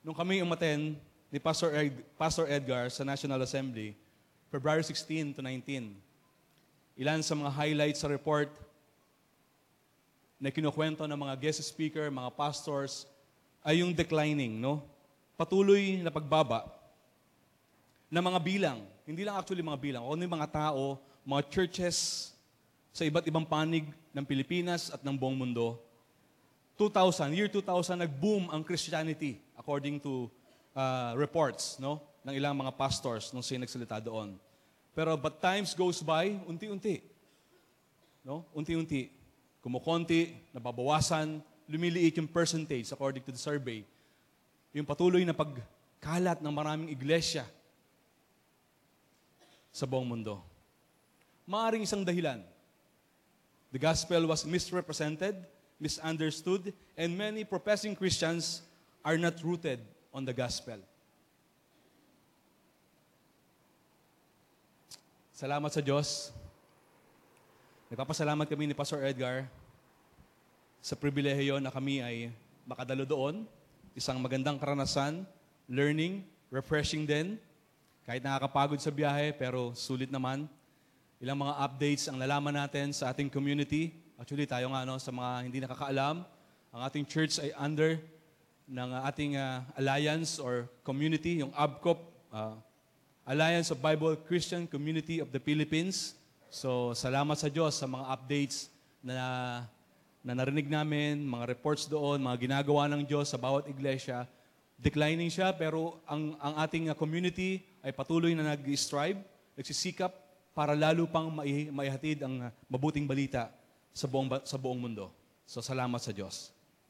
Nung kami umaten ni Pastor Edgar sa National Assembly, February 16 to 19, ilan sa mga highlights sa report na kinukwento ng mga guest speaker, mga pastors, ay yung declining, no? Patuloy na pagbaba na mga bilang. Hindi lang actually mga bilang, kundi mga tao, mga churches sa iba't ibang panig ng Pilipinas at ng buong mundo. Year 2000, nag-boom ang Christianity according to reports, no, ng ilang mga pastors nung sila nagsalita doon. But times goes by, unti-unti. No? Unti-unti. Kumukonti, nababawasan, lumiliit yung percentage according to the survey. Yung patuloy na pagkalat ng maraming iglesia sa buong mundo. Maaring isang dahilan. The gospel was misrepresented, misunderstood, and many professing Christians are not rooted on the gospel. Salamat sa Diyos. Nagpapasalamat kami ni Pastor Edgar sa pribilehiyo na kami ay makadalo doon. Isang magandang karanasan, learning, refreshing din. Kahit nakakapagod sa biyahe, pero sulit naman. Ilang mga updates ang nalaman natin sa ating community. Actually, tayo nga, sa mga hindi nakakaalam, ang ating church ay under ng ating alliance or community, yung ABCOP, Alliance of Bible Christian Community of the Philippines. So, salamat sa Diyos sa mga updates na narinig namin, mga reports doon, mga ginagawa ng Diyos sa bawat iglesia. Declining siya, pero ang ating community ay patuloy na nag-strive, nagsisikap para lalo pang maihatid ang mabuting balita sa buong mundo. So, salamat sa Diyos.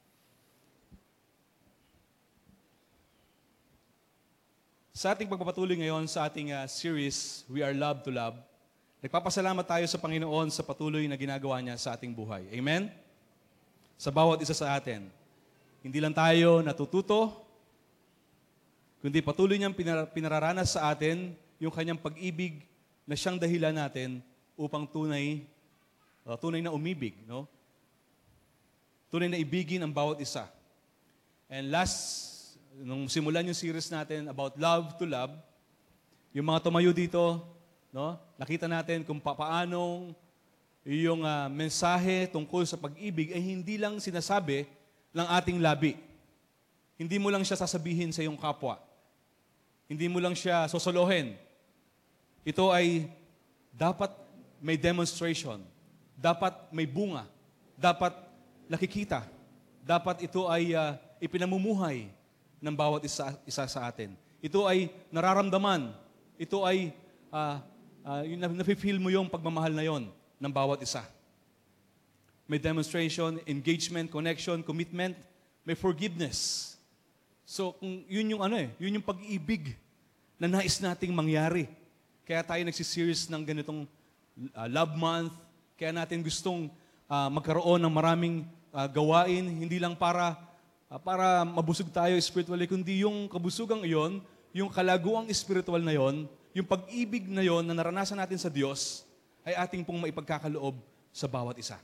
Sa ating pagpapatuloy ngayon sa ating series, We Are Loved to Love, nagpapasalamat tayo sa Panginoon sa patuloy na ginagawa niya sa ating buhay. Amen? Sa bawat isa sa atin. Hindi lang tayo natututo, kundi patuloy niyang pinararanas sa atin yung kanyang pag-ibig na siyang dahilan natin upang tunay na umibig, no? Tunay na ibigin ang bawat isa. And nung simulan yung series natin about love to love, yung mga tumayo dito, no, nakita natin kung paanong yung mensahe tungkol sa pag-ibig ay hindi lang sinasabi ng ating labi. Hindi mo lang siya sasabihin sa iyong kapwa. Hindi mo lang siya sosolohin. Ito ay dapat may demonstration. Dapat may bunga. Dapat nakikita. Dapat ito ay ipinamumuhay ng bawat isa sa atin. Ito ay nararamdaman. Ito ay nafe-feel mo yung pagmamahal na yon ng bawat isa. May demonstration, engagement, connection, commitment, may forgiveness. So, kung yun yung pag-ibig na nais nating mangyari. Kaya tayo nagsiseries ng ganitong Love Month. Kaya natin gustong magkaroon ng maraming gawain, hindi lang para mabusog tayo spiritually, kundi yung kabusugang iyon, yung kalaguang spiritual na yon, yung pag-ibig na yon na naranasan natin sa Diyos, ay ating pong maipagkakaloob sa bawat isa.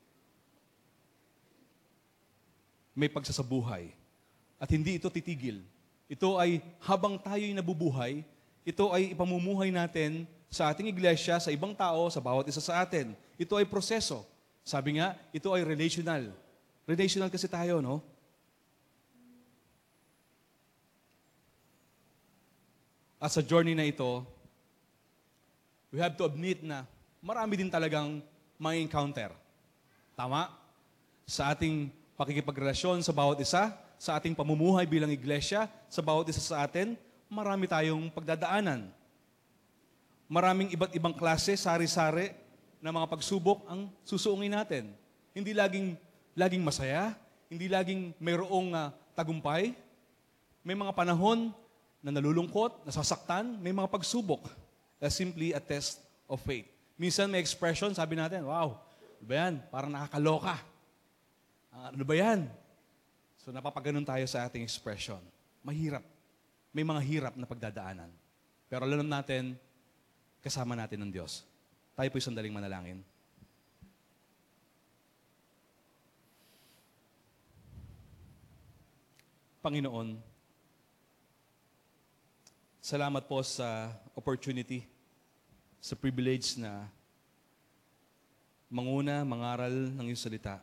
May pagsasabuhay. At hindi ito titigil. Ito ay habang tayo'y nabubuhay, ito ay ipamumuhay natin sa ating iglesia, sa ibang tao, sa bawat isa sa atin. Ito ay proseso. Sabi nga, ito ay relational. Relational kasi tayo, no? At sa journey na ito, we have to admit na marami din talagang may encounter. Tama? Sa ating pakikipagrelasyon sa bawat isa, sa ating pamumuhay bilang iglesia, sa bawat isa sa atin, marami tayong pagdadaanan. Maraming iba't ibang klase, sari-sari, na mga pagsubok ang susuungin natin. Hindi laging masaya, hindi laging mayroong tagumpay. May mga panahon na nalulungkot, nasasaktan, may mga pagsubok. That's simply a test of faith. Minsan may expression, sabi natin, wow, ano ba yan? Parang nakakaloka. Ano ba yan? So napapaganon tayo sa ating expression. Mahirap. May mga hirap na pagdadaanan. Pero alam natin, kasama natin ng Diyos. Tayo po'y sandaling manalangin. Panginoon, salamat po sa opportunity, sa privilege na manguna, mangaral ng iyong salita.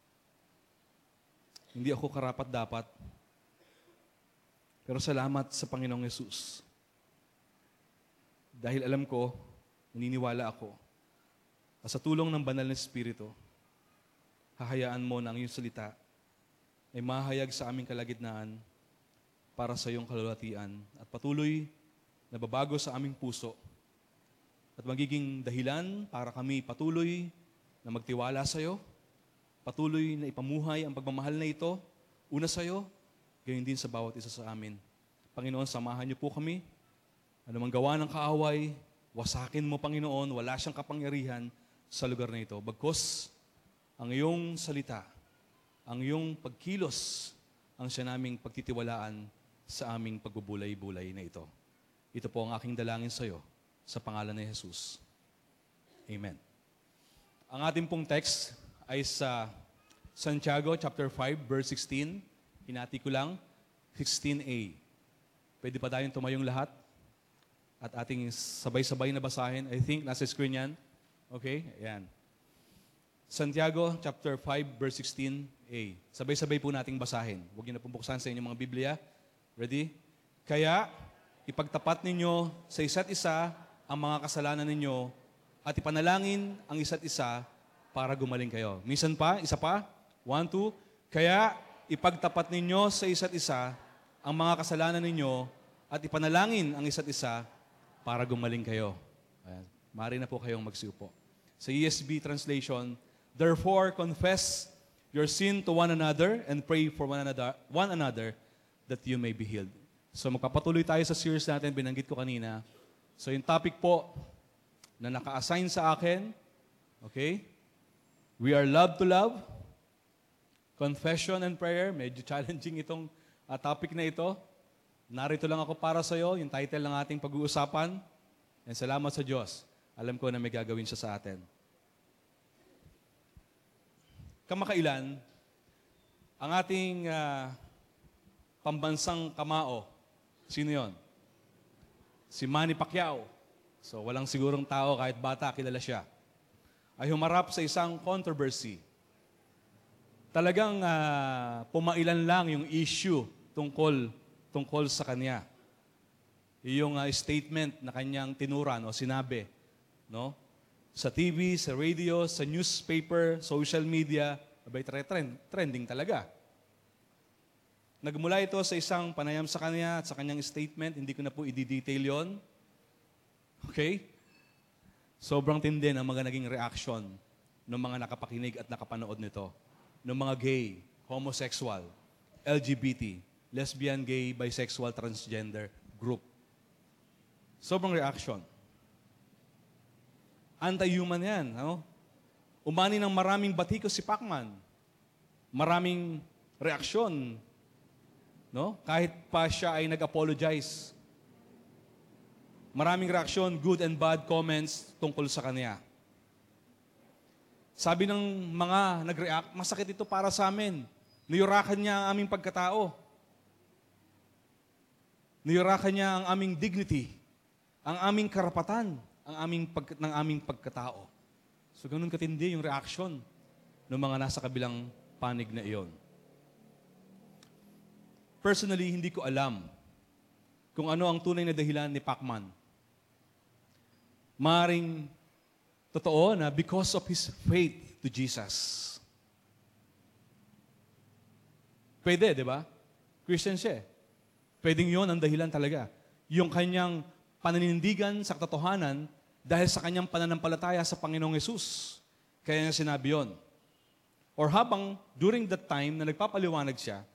Hindi ako karapat-dapat, pero salamat sa Panginoong Yesus. Dahil alam ko, naniniwala ako, at sa tulong ng banal na Espiritu, hahayaan mo na ang iyong salita ay mahayag sa aming kalagitnaan para sa iyong kalulatian at patuloy na babago sa aming puso at magiging dahilan para kami patuloy na magtiwala sa iyo, patuloy na ipamuhay ang pagmamahal na ito, una sa iyo, gayon din sa bawat isa sa amin. Panginoon, samahan niyo po kami. Anumang gawa ng kaaway, wasakin mo, Panginoon, wala siyang kapangyarihan sa lugar na ito. Bagkus, ang iyong salita, ang iyong pagkilos, ang siya naming pagtitiwalaan sa aming pagbubulay-bulay na ito. Ito po ang aking dalangin sa iyo, sa pangalan ni Jesus. Amen. Ang ating pong text ay sa Santiago chapter 5, verse 16. Hinati ko lang, 16a. Pwede pa tayong tumayong lahat? At ating sabay-sabay na basahin. I think nasa screen yan. Okay? Ayan. Santiago chapter 5, verse 16a. Sabay-sabay po nating basahin. Huwag niyo na pumbuksan sa inyong mga Biblia. Ready? Kaya, ipagtapat ninyo sa isa't isa ang mga kasalanan ninyo at ipanalangin ang isa't isa para gumaling kayo. Minsan pa, isa pa. 1, 2. Kaya, ipagtapat ninyo sa isa't isa ang mga kasalanan ninyo at ipanalangin ang isa't isa para gumaling kayo. Ayan. Maaari na po kayong magsiupo. Sa ESV translation, therefore confess your sin to one another and pray for one another that you may be healed. So magpapatuloy tayo sa series natin, binanggit ko kanina. So yung topic po na naka-assign sa akin, okay? We are loved to love. Confession and prayer. Medyo challenging itong topic na ito. Narito lang ako para sa iyo, yung title ng ating pag-uusapan. And salamat sa Diyos. Alam ko na may gagawin siya sa atin. Kamakailan, ang ating pambansang kamao, sino yon? Si Manny Pacquiao. So walang sigurong tao, kahit bata, kilala siya. Ay humarap sa isang controversy. Talagang pumailan lang yung issue tungkol sa kanya. Yung statement na kanyang tinuran o sinabi, no? Sa TV, sa radio, sa newspaper, social media, abay trending talaga. Nagmula ito sa isang panayam sa kanya at sa kanyang statement, hindi ko na po i-detail yon. Okay? Sobrang tindi ang mga naging reaction ng mga nakapakinig at nakapanood nito. Ng mga gay, homosexual, LGBT, lesbian, gay, bisexual, transgender group. Sobrang reaction. Anti-human yan. No? Umani ng maraming batikos si Pacman. Maraming reaksyon. No? Kahit pa siya ay nag-apologize. Maraming reaksyon, good and bad comments tungkol sa kanya. Sabi ng mga nag-react, masakit ito para sa amin. Niyurakan niya ang aming pagkatao. Niyurakan niya ang aming dignity, ang aming karapatan, ng aming pagkatao. So ganun katindi yung reaction ng mga nasa kabilang panig na iyon. Personally, hindi ko alam kung ano ang tunay na dahilan ni Pacman. Maaring totoo na because of his faith to Jesus. Pwede, di ba? Christian siya. Pwedeng yun ang dahilan talaga. Yung kanyang pananindigan sa katotohanan dahil sa kanyang pananampalataya sa Panginoong Yesus. Kaya niya sinabi yun. Or habang during that time na nagpapaliwanag siya,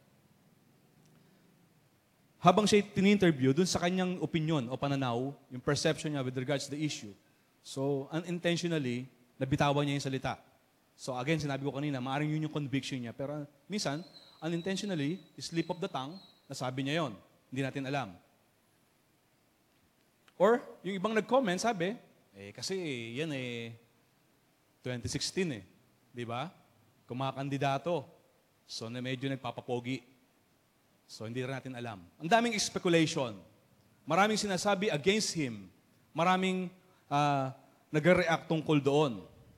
habang siya tini-interview dun sa kanyang opinion o pananaw, yung perception niya with regards to the issue, so unintentionally, nabitawan niya yung salita. So again, sinabi ko kanina, maaaring yun yung conviction niya. Pero minsan, unintentionally, slip of the tongue, nasabi niya yon. Hindi natin alam. Or, yung ibang nag-comment, sabi, kasi yan 2016 Di ba? Kumakandidato. So, na medyo nagpapapogi. So, hindi rin natin alam. Ang daming speculation. Maraming sinasabi against him. Maraming nag-react tungkol doon.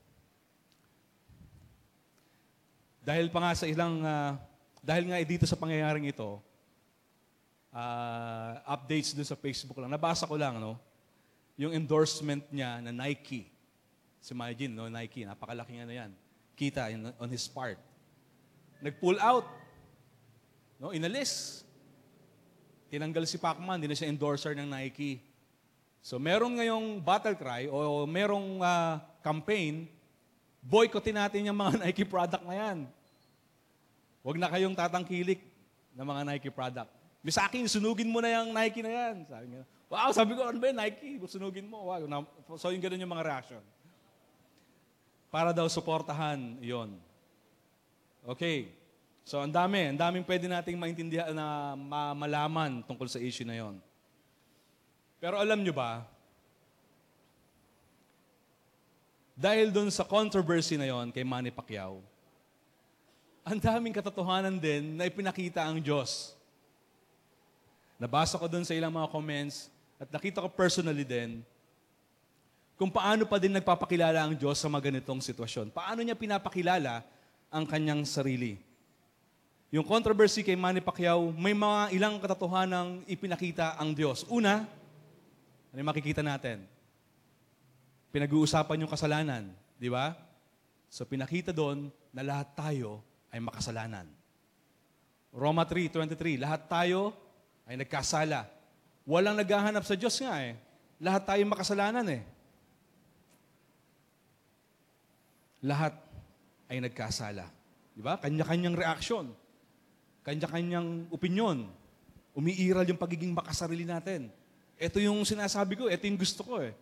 Dahil pa nga sa dahil nga dito sa pangyayaring ito, updates doon sa Facebook lang. Nabasa ko lang, no? Yung endorsement niya na Nike. Imagine, no? Nike, napakalaking yan. Kita on his part. Nag-pull out. No? Inalis. Tinanggal si Pacman, hindi na siya endorser ng Nike. So meron ngayong battle cry o merong campaign, boycottin natin yung mga Nike product na yan. Huwag na kayong tatangkilik ng mga Nike product. Sa akin, sunugin mo na yung Nike na yan. Sabi niya, wow, sabi ko, ano ba yung Nike? Sunugin mo. Wow. So yung ganun yung mga reaction. Para daw suportahan yon. Okay. So ang daming pwede nating maintindihan na malaman tungkol sa issue na yon. Pero alam nyo ba, dahil doon sa controversy na yon kay Manny Pacquiao, ang daming katotohanan din na ipinakita ang Diyos. Nabasa ko doon sa ilang mga comments at nakita ko personally din kung paano pa din nagpapakilala ang Diyos sa mga ganitong sitwasyon. Paano niya pinapakilala ang kanyang sarili. Yung controversy kay Manny Pacquiao, may mga ilang katotohanang ipinakita ang Diyos. Una, ano yung makikita natin? Pinag-uusapan yung kasalanan. Di ba? So pinakita doon na lahat tayo ay makasalanan. Roma 3:23, lahat tayo ay nagkasala. Walang naghahanap sa Diyos nga eh. Lahat tayo makasalanan eh. Lahat ay nagkasala. Di ba? Kanya-kanyang reaksyon. Kanya-kanyang opinyon. Umiiral yung pagiging makasarili natin. Ito yung sinasabi ko, ito yung gusto ko eh.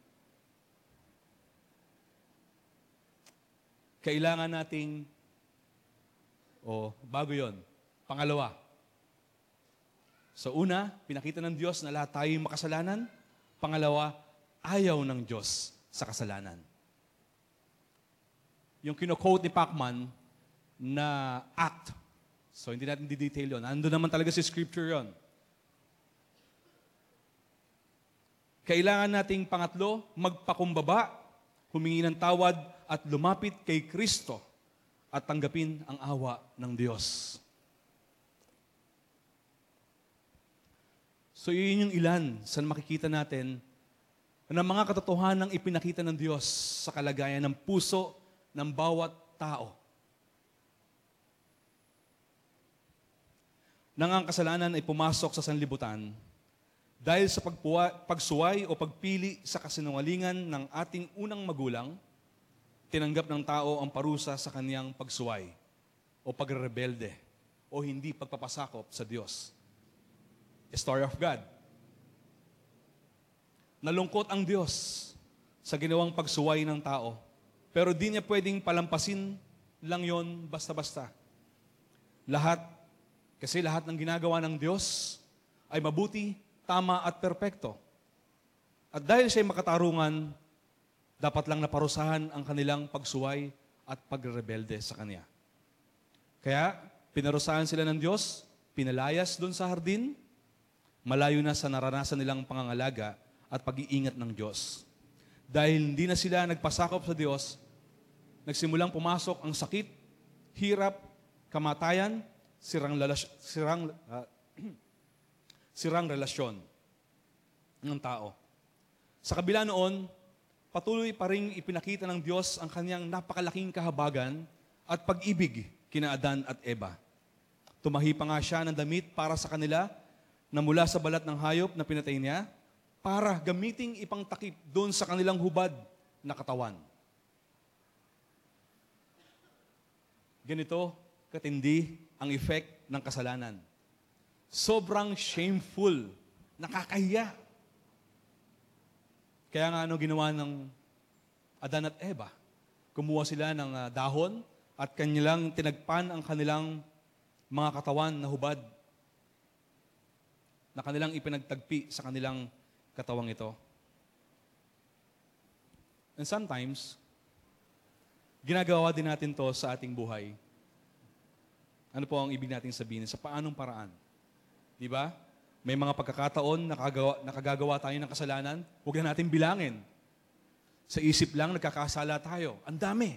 Kailangan nating, bago yon, pangalawa. So una, pinakita ng Diyos na lahat tayo yung makasalanan. Pangalawa, ayaw ng Diyos sa kasalanan. Yung kino-quote ni Pacman na act. So hindi natin di-detail yun. Ando naman talaga si scripture yon. Kailangan nating pangatlo, magpakumbaba, humingi ng tawad at lumapit kay Kristo at tanggapin ang awa ng Diyos. So yun yung ilan sa makikita natin na mga katotohanang ipinakita ng Diyos sa kalagayan ng puso ng bawat tao. Nang ang kasalanan ay pumasok sa sanlibutan, dahil sa pagsuway o pagpili sa kasinungalingan ng ating unang magulang, tinanggap ng tao ang parusa sa kaniyang pagsuway o pagrebelde o hindi pagpapasakop sa Diyos. A story of God. Nalungkot ang Diyos sa ginawang pagsuway ng tao, pero di niya pwedeng palampasin lang yon basta-basta. Kasi lahat ng ginagawa ng Diyos ay mabuti, tama at perpekto. At dahil siya'y makatarungan, dapat lang naparusahan ang kanilang pagsuway at pagrebelde sa Kanya. Kaya, pinarusahan sila ng Diyos, pinalayas doon sa hardin, malayo na sa naranasan nilang pangangalaga at pag-iingat ng Diyos. Dahil hindi na sila nagpasakop sa Diyos, nagsimulang pumasok ang sakit, hirap, kamatayan, sirang relasyon ng tao. Sa kabila noon, patuloy pa ring ipinakita ng Diyos ang kanyang napakalaking kahabagan at pag-ibig kina Adan at Eva. Tumahi pa nga siya ng damit para sa kanila na mula sa balat ng hayop na pinatay niya para gamiting ipangtakip doon sa kanilang hubad na katawan. Ganito katindi ang effect ng kasalanan. Sobrang shameful, nakakahiya. Kaya nga ginawa ng Adan at Eva? Kumuha sila ng dahon at kanilang tinagpan ang kanilang mga katawan na hubad na kanilang ipinagtagpi sa kanilang katawang ito. And sometimes, ginagawa din natin to sa ating buhay. Ano po ang ibig natin sabihin? Sa paanong paraan? Di ba? May mga pagkakataon nakagagawa tayo ng kasalanan, huwag na natin bilangin. Sa isip lang, nagkakasala tayo. Ang dami.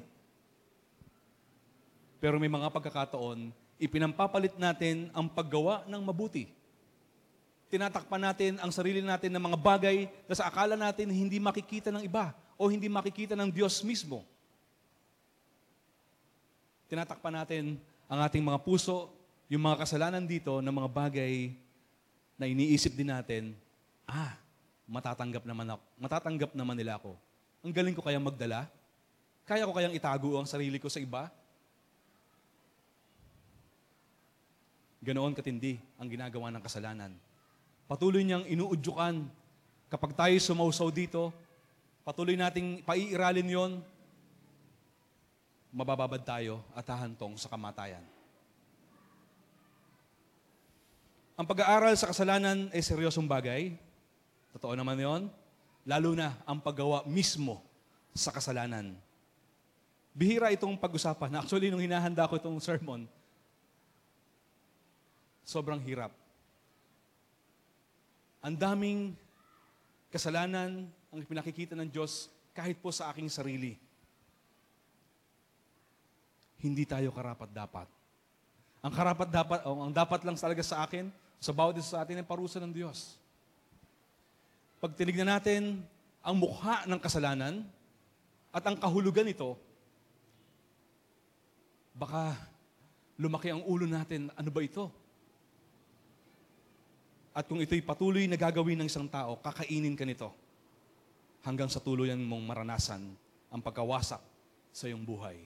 Pero may mga pagkakataon, ipinampapalit natin ang paggawa ng mabuti. Tinatakpan natin ang sarili natin ng mga bagay na sa akala natin hindi makikita ng iba o hindi makikita ng Diyos mismo. Tinatakpan natin ang ating mga puso, yung mga kasalanan dito ng mga bagay na iniisip din natin, matatanggap naman nila ako. Ang galing ko kayang magdala? Kaya ko kayang itago ang sarili ko sa iba? Ganoon katindi ang ginagawa ng kasalanan. Patuloy niyang inuudyukan. Kapag tayo sumausaw dito, patuloy nating paiiralin yon, mabababad tayo at hahantong sa kamatayan. Ang pag-aaral sa kasalanan ay seryosong bagay. Totoo naman yon. Lalo na ang paggawa mismo sa kasalanan. Bihira itong pag-usapan. Actually, nung hinahanda ko itong sermon, sobrang hirap. Ang daming kasalanan ang pinakikita ng Diyos kahit po sa aking sarili. Hindi tayo karapat-dapat. Ang dapat lang talaga sa akin, sa bawat isa sa atin ay parusa ng Diyos. Pag tinignan natin ang mukha ng kasalanan at ang kahulugan nito, baka lumaki ang ulo natin, ano ba ito? At kung ito'y patuloy na gagawin ng isang tao, kakainin ka nito hanggang sa tuluyan mong maranasan ang pagkawasak sa iyong buhay.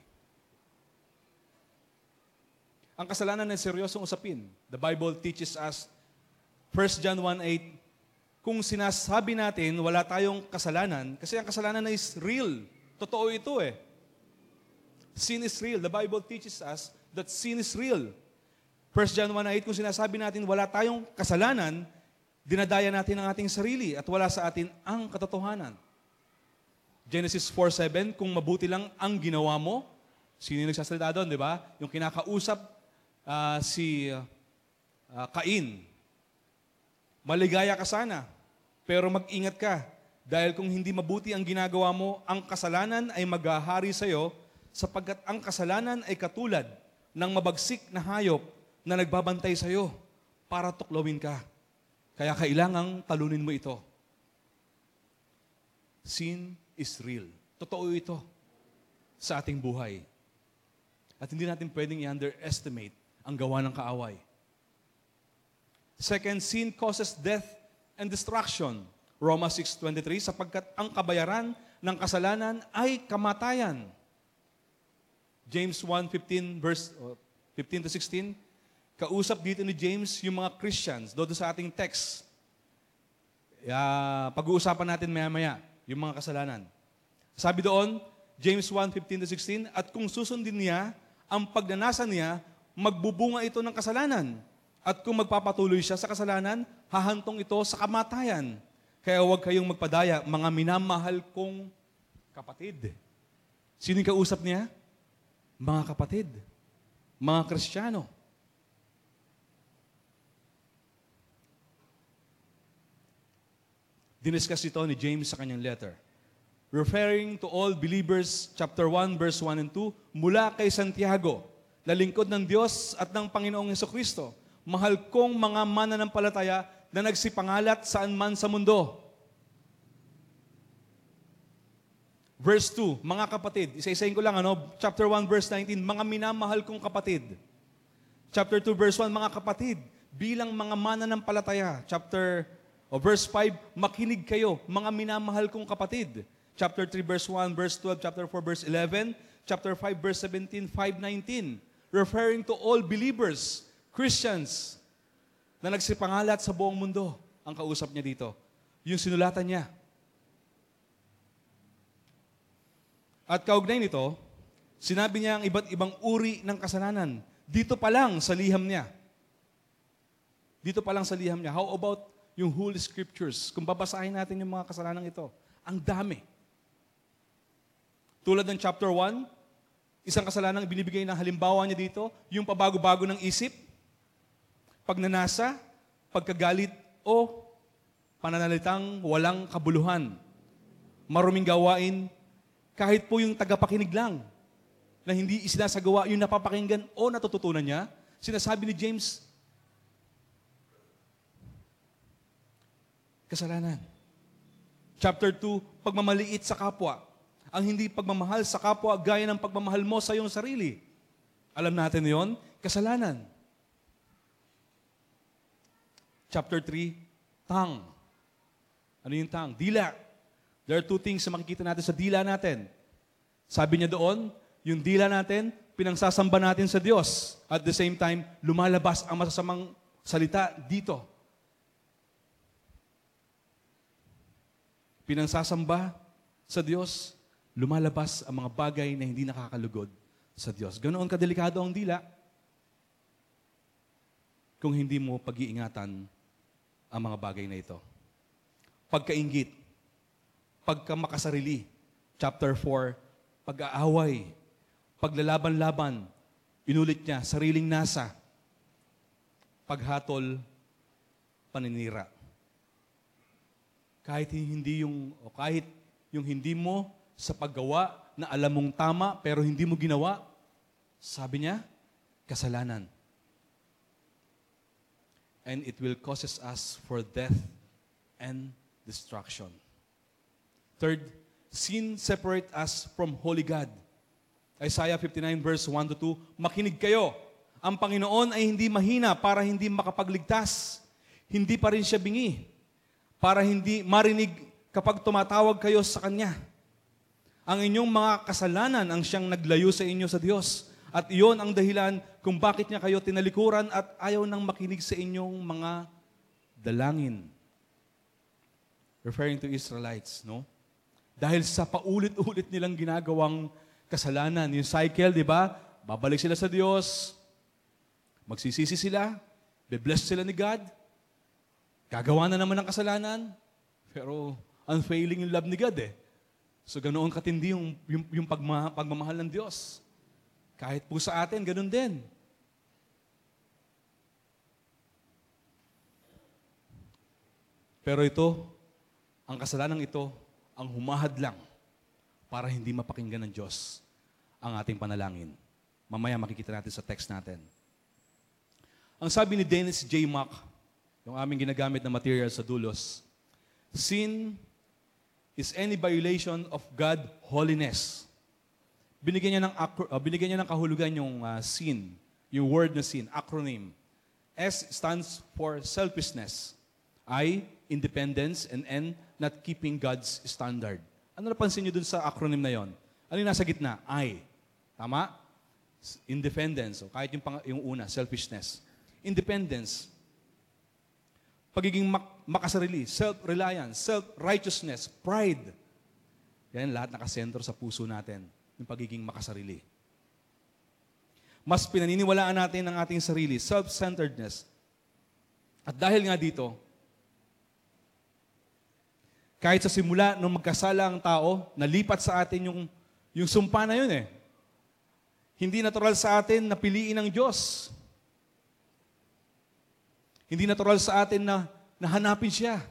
Ang kasalanan ay seryosong usapin. The Bible teaches us, 1 John 1:8, kung sinasabi natin wala tayong kasalanan, kasi ang kasalanan is real. Totoo ito eh. Sin is real. The Bible teaches us that sin is real. 1 John 1:8, kung sinasabi natin wala tayong kasalanan, dinadaya natin ang ating sarili at wala sa atin ang katotohanan. Genesis 4:7, kung mabuti lang ang ginawa mo, sino yung nagsasalita doon, di ba? Yung kinakausap si Cain. Maligaya ka sana, pero mag-ingat ka. Dahil kung hindi mabuti ang ginagawa mo, ang kasalanan ay maghahari sa iyo, sapagkat ang kasalanan ay katulad ng mabagsik na hayop na nagbabantay sa iyo para tuklawin ka. Kaya kailangang talunin mo ito. Sin is real. Totoo ito sa ating buhay. At hindi natin pwedeng i-underestimate ang gawa ng kaaway. Second, sin causes death and destruction. Romans 6:23, sapagkat ang kabayaran ng kasalanan ay kamatayan. James 1:15, verse 15-16, kausap dito ni James yung mga Christians, doon sa ating text. Pag-uusapan natin maya-maya yung mga kasalanan. Sabi doon, James 1:15-16, at kung susundin niya ang pagnanasa niya, magbubunga ito ng kasalanan. At kung magpapatuloy siya sa kasalanan, hahantong ito sa kamatayan. Kaya huwag kayong magpadaya, mga minamahal kong kapatid. Sino yung kausap niya? Mga kapatid. Mga Kristiyano. Diniscuss ito ni James sa kanyang letter. Referring to all believers, chapter 1, verse 1 and 2, mula kay Santiago, na lingkod ng Diyos at ng Panginoong Hesukristo, mahal kong mga mananampalataya na nagsipangalat saan man sa mundo. Verse 2, mga kapatid, isa-isahin ko lang, chapter 1, verse 19, mga minamahal kong kapatid. Chapter 2, verse 1, mga kapatid, bilang mga mananampalataya. Verse 5, makinig kayo, mga minamahal kong kapatid. Chapter 3, verse 1, verse 12, chapter 4, verse 11, chapter 5, verse 17, 5:19, referring to all believers, Christians, na nagsipangalat sa buong mundo. Ang kausap niya dito. Yung sinulatan niya. At kaugnay nito, sinabi niya ang iba't ibang uri ng kasalanan. Dito pa lang sa liham niya. Dito pa lang sa liham niya. How about yung Holy Scriptures? Kung babasahin natin yung mga kasalanan ito, ang dami. Tulad ng chapter 1, isang kasalanang binibigay ng halimbawa niya dito, yung pabago-bago ng isip, pagnanasa, pagkagalit o pananalitang walang kabuluhan, maruming gawain, kahit po yung tagapakinig lang, na hindi isinasagawa yung napapakinggan o natututunan niya, sinasabi ni James, kasalanan. Chapter 2, pagmamaliit sa kapwa. Ang hindi pagmamahal sa kapwa, gaya ng pagmamahal mo sa iyong sarili. Alam natin yon, kasalanan. Chapter 3, tongue. Ano yung tongue? Dila. There are two things na makikita natin sa dila natin. Sabi niya doon, yung dila natin, pinangsasamba natin sa Diyos. At the same time, lumalabas ang masasamang salita dito. Pinangsasamba sa Diyos, lumalabas ang mga bagay na hindi nakakalugod sa Diyos. Ganoon kadelikado ang dila kung hindi mo pag-iingatan ang mga bagay na ito. Pagkainggit, pagkamakasarili, chapter 4, pag-aaway, paglalaban-laban, inulit niya, sariling nasa, paghatol, paninira. Kahit yung hindi mo sa paggawa na alam mong tama pero hindi mo ginawa, sabi niya, kasalanan. And it will causes us for death and destruction. Third, sin separate us from holy God. Isaiah 59 verse 1 to 2, makinig kayo. Ang Panginoon ay hindi mahina para hindi makapagligtas. Hindi pa rin siya bingi para hindi marinig kapag tumatawag kayo sa Kanya. Ang inyong mga kasalanan ang siyang naglayo sa inyo sa Diyos. At iyon ang dahilan kung bakit niya kayo tinalikuran at ayaw nang makinig sa inyong mga dalangin. Referring to Israelites, no? Dahil sa paulit-ulit nilang ginagawang kasalanan, yung cycle, di ba? Babalik sila sa Diyos, magsisisi sila, be-bless sila ni God, gagawa na naman ng kasalanan, pero unfailing yung love ni God eh. So ganoon katindi yung pagmamahal ng Diyos. Kahit po sa atin, ganun din. Pero ito, ang kasalanan ito, ang humahadlang para hindi mapakinggan ng Diyos ang ating panalangin. Mamaya makikita natin sa text natin. Ang sabi ni Dennis J. Mack, yung aming ginagamit na material sa dulos, sin is any violation of God holiness. Binigyan niya ng kahulugan yung sin, yung word na sin, acronym. S stands for selfishness. I, independence, and N, not keeping God's standard. Ano napansin niyo dun sa acronym na yon? Ano yung nasa gitna? I. Tama? Independence. O kahit yung una, selfishness. Independence. Pagiging makasarili, self-reliance, self-righteousness, pride. Yan, lahat nakasentro sa puso natin. Yung pagiging makasarili. Mas pinaniniwalaan natin ang ating sarili, self-centeredness. At dahil nga dito, kahit sa simula, nung magkasala ang tao, nalipat sa atin yung sumpa na yun eh. Hindi natural sa atin na piliin ng Diyos. Hindi natural sa atin na hanapin siya.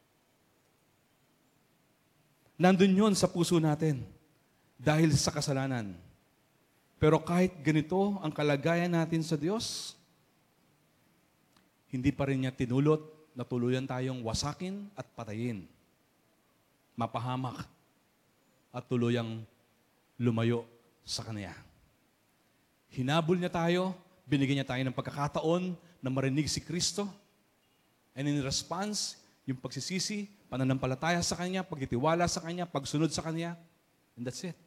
Nandun yun sa puso natin dahil sa kasalanan. Pero kahit ganito ang kalagayan natin sa Diyos, hindi pa rin niya tinulot na tuluyan tayong wasakin at patayin. Mapahamak at tuluyang lumayo sa Kanya. Hinabol niya tayo, binigyan niya tayo ng pagkakataon na marinig si Kristo. And in response, yung pagsisisi, pananampalataya sa Kanya, pagtitiwala sa Kanya, pagsunod sa Kanya, and that's it.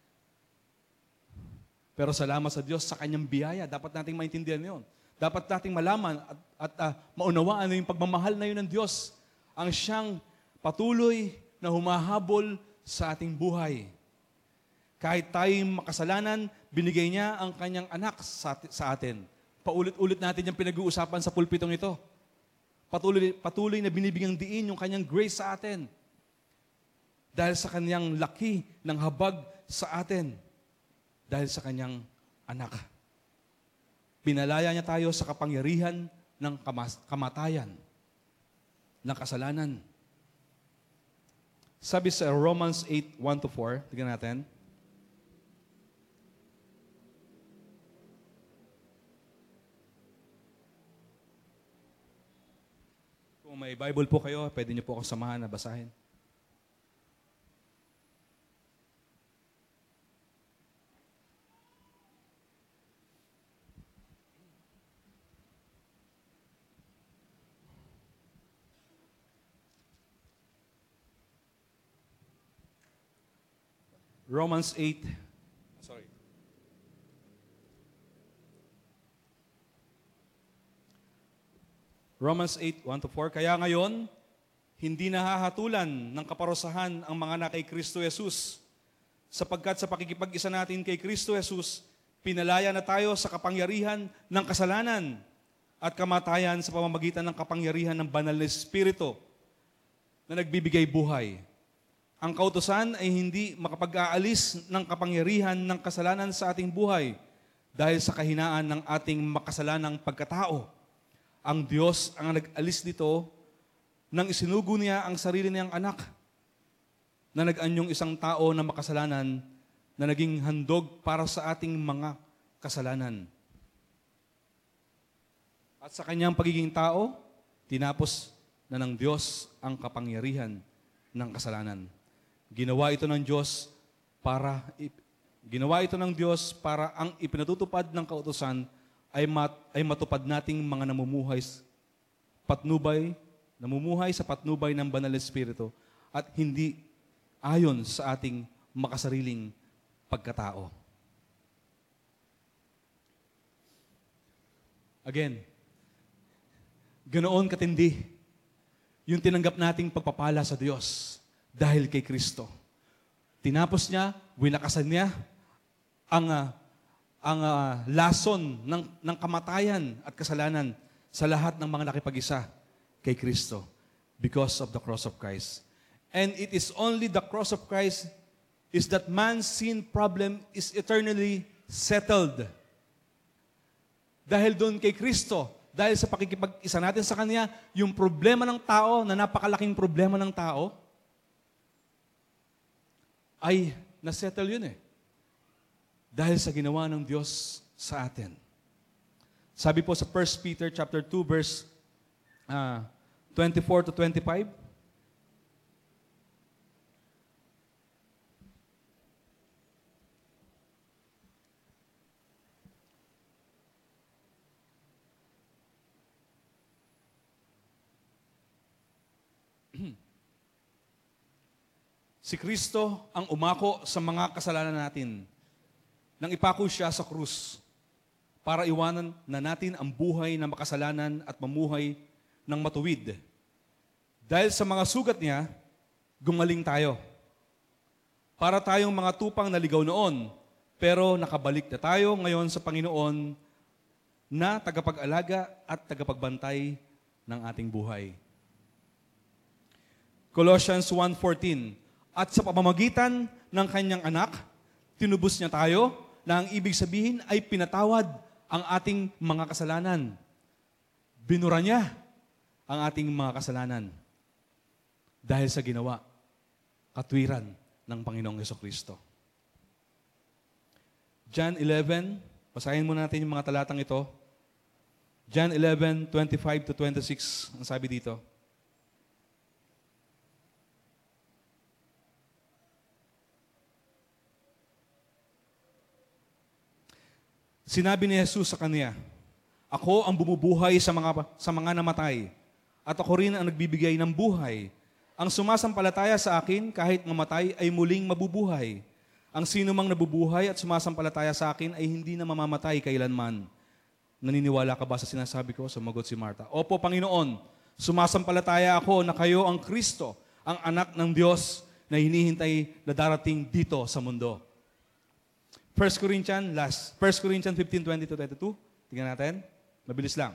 Pero salamat sa Diyos sa Kanyang biyaya. Dapat nating maintindihan yun. Dapat nating malaman at maunawaan na yung pagmamahal na yun ng Diyos. Ang siyang patuloy na humahabol sa ating buhay. Kahit tayo'y makasalanan, binigay niya ang Kanyang anak sa atin. Paulit-ulit natin yung pinag-uusapan sa pulpitong ito. Patuloy na binibigyang diin yung Kanyang grace sa atin. Dahil sa Kanyang laki ng habag sa atin. Dahil sa Kanyang anak. Pinalaya niya tayo sa kapangyarihan ng kamatayan. ng kasalanan. Sabi sa Romans 8, 1-4, tignan natin. Kung may Bible po kayo, pwede niyo po ako samahan na basahin. Romans 8, sorry. Romans 8, 1-4. Kaya ngayon, hindi nahahatulan ng kaparusahan ang mga na kay Kristo Jesus. Sapagkat sa pakikipag-isa natin kay Kristo Jesus, pinalaya na tayo sa kapangyarihan ng kasalanan at kamatayan sa pamamagitan ng kapangyarihan ng banal na Espiritu na nagbibigay buhay. Ang kautusan ay hindi makapag-aalis ng kapangyarihan ng kasalanan sa ating buhay dahil sa kahinaan ng ating makasalanang pagkatao. Ang Diyos ang nag-alis dito nang isinugo niya ang sarili niyang anak na nag-anyong isang tao na makasalanan na naging handog para sa ating mga kasalanan. At sa kanyang pagiging tao, tinapos na ng Diyos ang kapangyarihan ng kasalanan. Ginawa ito ng Diyos para ang ipinatutupad ng kautusan ay matupad nating mga namumuhay sa patnubay ng banal na Espiritu at hindi ayon sa ating makasariling pagkatao. Again, ganoon katindi yung tinanggap nating pagpapala sa Diyos dahil kay Kristo. Tinapos niya, winakasan niya ang lason ng kamatayan at kasalanan sa lahat ng mga nakipag-isa kay Kristo because of the cross of Christ. And it is only the cross of Christ is that man's sin problem is eternally settled. Dahil doon kay Kristo, dahil sa pakikipag-isa natin sa Kanya, yung problema ng tao, na napakalaking problema ng tao, ay nasettle yun eh. Dahil sa ginawa ng Diyos sa atin. Sabi po sa 1 Peter chapter 2 verse 24-25. Si Kristo ang umako sa mga kasalanan natin nang ipako siya sa krus para iwanan na natin ang buhay na makasalanan at mamuhay ng matuwid. Dahil sa mga sugat niya, gumaling tayo. Para tayong mga tupang naligaw noon, pero nakabalik na tayo ngayon sa Panginoon na tagapag-alaga at tagapagbantay ng ating buhay. Colossians 1:14. At sa pamamagitan ng kanyang anak, tinubos niya tayo na ang ibig sabihin ay pinatawad ang ating mga kasalanan. Binura niya ang ating mga kasalanan dahil sa ginawa, katwiran ng Panginoong Jesucristo. John 11, basahin muna natin yung mga talatang ito. John 11:25-26, ang sabi dito. Sinabi ni Jesus sa kanya, ako ang bumubuhay sa mga namatay, at ako rin ang nagbibigay ng buhay. Ang sumasampalataya sa akin, kahit mamatay, ay muling mabubuhay. Ang sino mang nabubuhay at sumasampalataya sa akin ay hindi na mamamatay kailanman. Naniniwala ka ba sa sinasabi ko? Sumagot si Martha. Opo, Panginoon, sumasampalataya ako na kayo ang Kristo, ang anak ng Diyos na hinihintay na darating dito sa mundo. 1 Corinthians 15:20-22. Tingnan natin. Mabilis lang.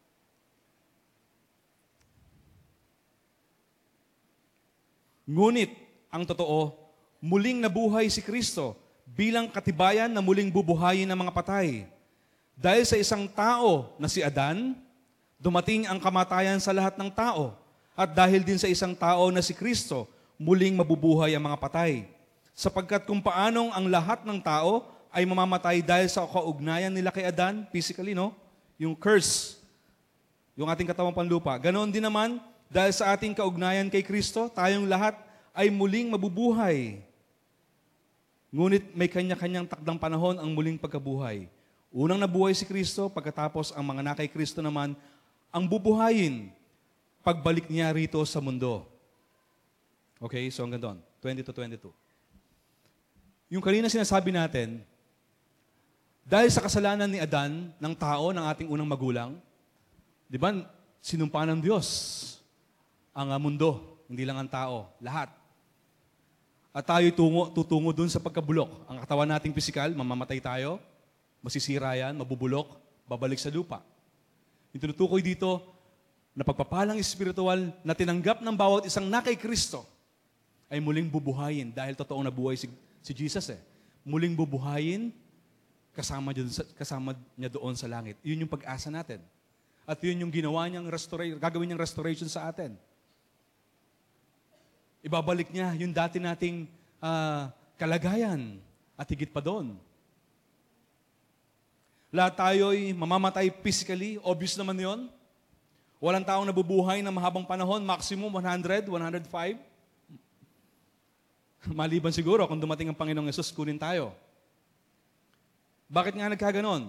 Ngunit, ang totoo, muling nabuhay si Kristo bilang katibayan na muling bubuhayin ng mga patay. Dahil sa isang tao na si Adan, dumating ang kamatayan sa lahat ng tao. At dahil din sa isang tao na si Kristo, muling mabubuhay ang mga patay. Sapagkat kung paanong ang lahat ng tao ay mamamatay dahil sa kaugnayan nila kay Adan, physically, no? Yung curse, yung ating katawang panlupa. Ganoon din naman, dahil sa ating kaugnayan kay Kristo, tayong lahat ay muling mabubuhay. Ngunit may kanya-kanyang takdang panahon ang muling pagkabuhay. Unang nabuhay si Kristo, pagkatapos ang mga nakay Kristo naman, ang bubuhayin pagbalik niya rito sa mundo. Okay, so hanggang doon, 20 to 22. Yung kanina sinasabi natin, dahil sa kasalanan ni Adan, ng tao, ng ating unang magulang, di ba, sinumpa ng Diyos ang mundo, hindi lang ang tao, lahat. At tayo tutungo dun sa pagkabulok. Ang katawan nating pisikal, mamamatay tayo, masisira yan, mabubulok, babalik sa lupa. Yung tinutukoy dito, na pagpapalang espiritual na tinanggap ng bawat isang na kay Kristo ay muling bubuhayin dahil totoong nabuhay si Jesus. Muling bubuhayin kasama niya doon sa langit. Yun yung pag-asa natin. At yun yung ginawa niyang gagawin niyang restoration sa atin. Ibabalik niya yung dati nating kalagayan at higit pa doon. Lahat tayo'y mamamatay physically, obvious naman yon. Walang taong nabubuhay na mahabang panahon, maximum 100, 105. Maliban siguro kung dumating ang Panginoong Yesus, kunin tayo. Bakit nga nagkaganon?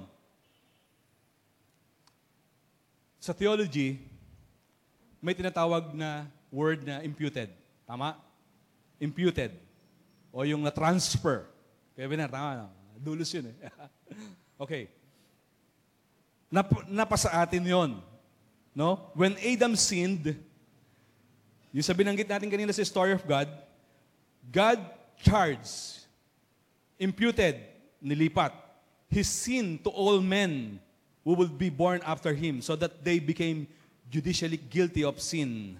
Sa theology, may tinatawag na word na imputed. Tama? Imputed. O yung na-transfer. Kaya Benar, tama. Dulos yun eh. Okay. Napasa atin yon. No? When Adam sinned, yung sa binanggit natin kanina sa story of God, God charged, imputed, nilipat, His sin to all men who will be born after Him so that they became judicially guilty of sin.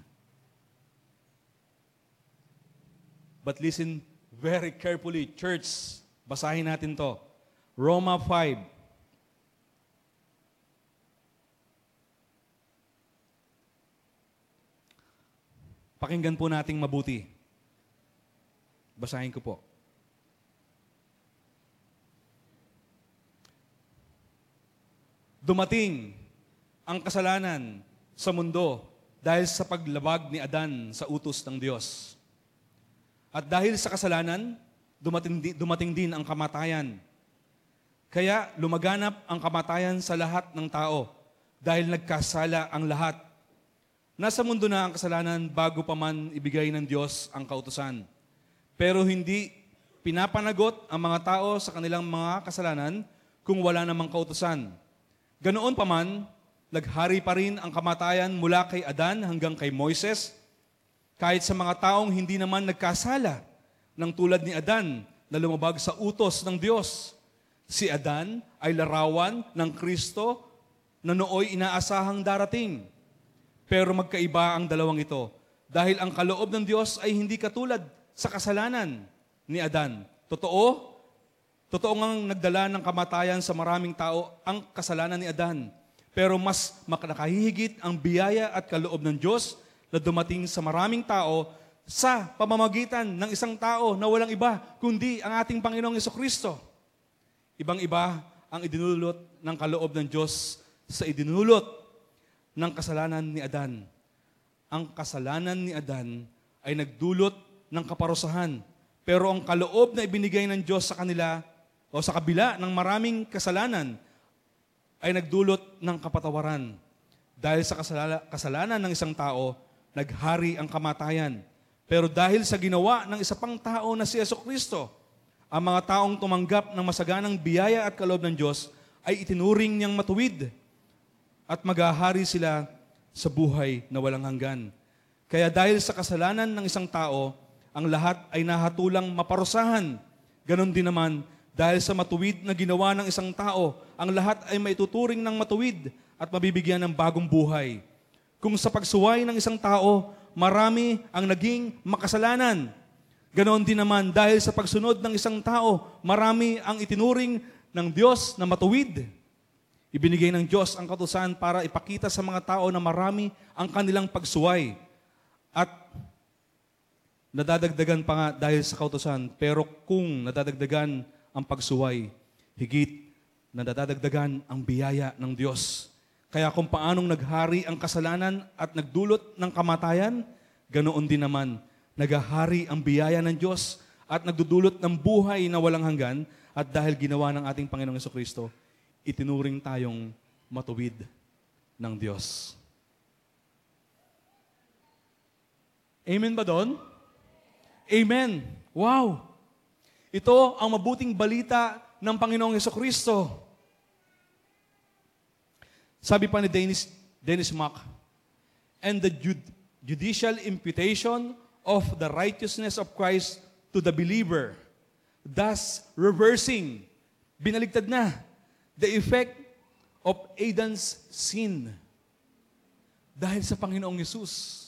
But listen very carefully, church, basahin natin to. Roma 5. Pakinggan po nating mabuti. Basahin ko po. Dumating ang kasalanan sa mundo dahil sa paglabag ni Adan sa utos ng Diyos. At dahil sa kasalanan, dumating din ang kamatayan. Kaya lumaganap ang kamatayan sa lahat ng tao dahil nagkasala ang lahat. Nasa mundo na ang kasalanan bago pa man ibigay ng Diyos ang kautusan. Pero hindi pinapanagot ang mga tao sa kanilang mga kasalanan kung wala namang kautusan. Ganoon pa man, naghari pa rin ang kamatayan mula kay Adan hanggang kay Moises, kahit sa mga taong hindi naman nagkasala ng tulad ni Adan na lumabag sa utos ng Diyos. Si Adan ay larawan ng Kristo na nooy inaasahang darating. Pero magkaiba ang dalawang ito dahil ang kaloob ng Diyos ay hindi katulad sa kasalanan ni Adan. Totoo ngang nagdala ng kamatayan sa maraming tao ang kasalanan ni Adan. Pero mas nakahihigit ang biyaya at kaloob ng Diyos na dumating sa maraming tao sa pamamagitan ng isang tao na walang iba kundi ang ating Panginoong Jesucristo. Ibang-iba ang idinulot ng kaloob ng Diyos sa idinulot ng kasalanan ni Adan. Ang kasalanan ni Adan ay nagdulot ng kaparusahan. Pero ang kaloob na ibinigay ng Diyos sa kanila o sa kabila ng maraming kasalanan ay nagdulot ng kapatawaran. Dahil sa kasalanan ng isang tao, naghari ang kamatayan. Pero dahil sa ginawa ng isa pang tao na si Jesucristo, ang mga taong tumanggap ng masaganang biyaya at kaloob ng Diyos ay itinuring niyang matuwid at maghahari sila sa buhay na walang hanggan. Kaya dahil sa kasalanan ng isang tao, ang lahat ay nahatulang maparusahan. Ganon din naman, dahil sa matuwid na ginawa ng isang tao, ang lahat ay maituturing ng matuwid at mabibigyan ng bagong buhay. Kung sa pagsuway ng isang tao, marami ang naging makasalanan. Ganon din naman, dahil sa pagsunod ng isang tao, marami ang itinuring ng Diyos na matuwid. Ibinigay ng Diyos ang kautusan para ipakita sa mga tao na marami ang kanilang pagsuway. At nadadagdagan pa nga dahil sa kautusan, pero kung nadadagdagan ang pagsuway, higit nadadagdagan ang biyaya ng Diyos. Kaya kung paanong naghari ang kasalanan at nagdulot ng kamatayan, ganoon din naman, naghahari ang biyaya ng Diyos at nagdudulot ng buhay na walang hanggan, at dahil ginawa ng ating Panginoong Jesucristo, itinuring tayong matuwid ng Diyos. Amen ba doon? Amen. Wow! Ito ang mabuting balita ng Panginoong Jesucristo. Sabi pa ni Dennis Mack, and the judicial imputation of the righteousness of Christ to the believer, thus reversing, binaligtad na, the effect of Adam's sin. Dahil sa Panginoong Yesus.